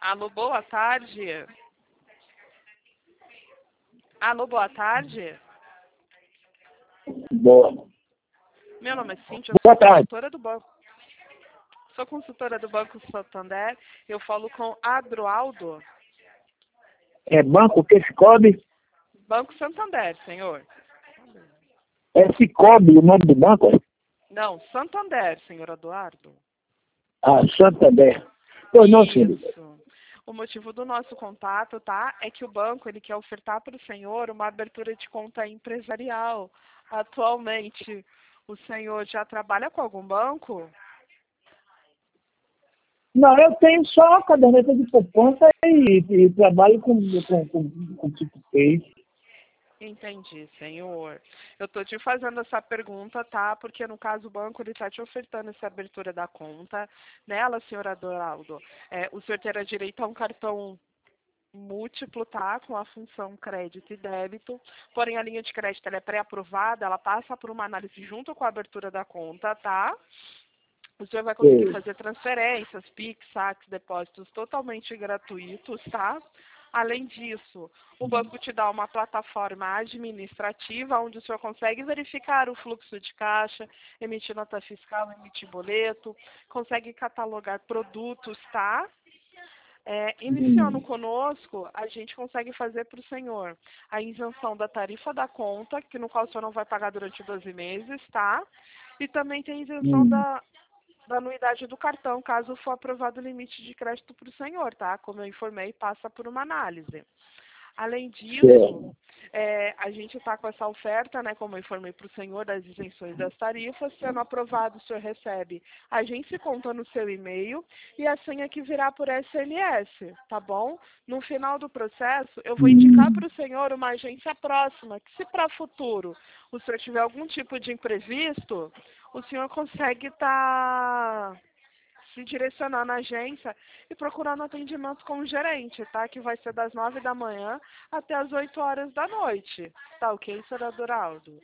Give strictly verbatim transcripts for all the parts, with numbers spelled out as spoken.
Alô, boa tarde. Alô, boa tarde. Boa. Meu nome é Cíntia, eu sou Boa tarde. consultora do banco. Sou consultora do Banco Santander. Eu falo com Adroaldo. É banco que Cicobi? Banco Santander, senhor. É Cicobi o nome do banco? Não, Santander, senhor Eduardo. Ah, Santander. Pois não, senhor. Isso. O motivo do nosso contato, tá? É que o banco ele quer ofertar para o senhor uma abertura de conta empresarial. Atualmente, o senhor já trabalha com algum banco? Não, eu tenho só caderneta de poupança e, e trabalho com, com, com, com tipo seis. Entendi, senhor. Eu estou te fazendo essa pergunta, tá? Porque no caso o banco ele está te ofertando essa abertura da conta. Nela, senhor Adoraldo, é, o senhor terá direito a um cartão múltiplo, tá? Com a função crédito e débito. Porém, a linha de crédito ela é pré-aprovada, ela passa por uma análise junto com a abertura da conta, tá? O senhor vai conseguir fazer transferências, Pix, saques, depósitos totalmente gratuitos, tá? Além disso, o banco te dá uma plataforma administrativa onde o senhor consegue verificar o fluxo de caixa, emitir nota fiscal, emitir boleto, consegue catalogar produtos, tá? É, iniciando conosco, a gente consegue fazer para o senhor a isenção da tarifa da conta, que no qual o senhor não vai pagar durante doze meses, tá? E também tem a isenção Hum. da, da anuidade do cartão, caso for aprovado o limite de crédito para o senhor, tá? Como eu informei, passa por uma análise. Além disso, é, a gente está com essa oferta, né, como eu informei para o senhor, das isenções das tarifas. Sendo aprovado, o senhor recebe a agência conta no seu e-mail e a senha que virá por S M S, tá bom? No final do processo, eu vou indicar para o senhor uma agência próxima, que se para futuro o senhor tiver algum tipo de imprevisto, o senhor consegue estar... Tá se direcionar na agência e procurando atendimento com o gerente, tá? Que vai ser das nove da manhã até as oito horas da noite. Tá ok, senhor Adoraldo?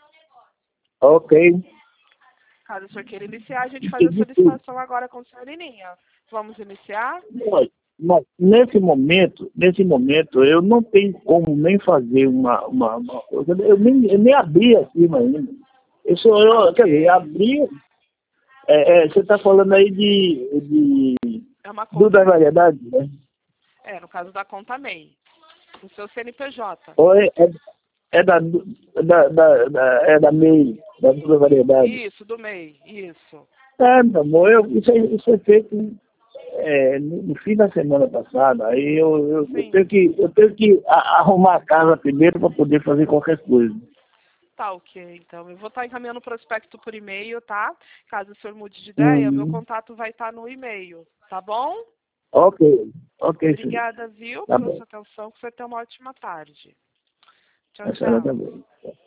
Ok. Caso o senhor queira iniciar, a gente faz a Entendi tudo. solicitação agora com a senhorinha. Vamos iniciar? Mas, mas nesse momento, nesse momento, eu não tenho como nem fazer uma, uma, uma coisa. Eu nem, eu nem abri acima ainda. Eu sou eu, Ok. quer dizer, abri. É, é, você está falando aí de, de É uma do conta. da variedade, né? É, no caso da conta M E I. O seu C N P J. Ou é, é, é da, da, da, da, é da M E I, da dupla variedade. Isso, do M E I. Isso. É, meu amor, eu, isso, é, isso é feito é, no, no fim da semana passada. Aí eu, eu, eu Sim. tenho que, eu tenho que a, arrumar a casa primeiro para poder fazer qualquer coisa. Tá ok, então. Eu vou estar encaminhando o prospecto por e-mail, tá? Caso o senhor mude de ideia, meu Uhum. contato vai estar no e-mail, tá bom? Ok, ok, senhor. Obrigada, viu, Tá pela bom. sua atenção. Que você tenha uma ótima tarde. Tchau, A senhora tchau. também.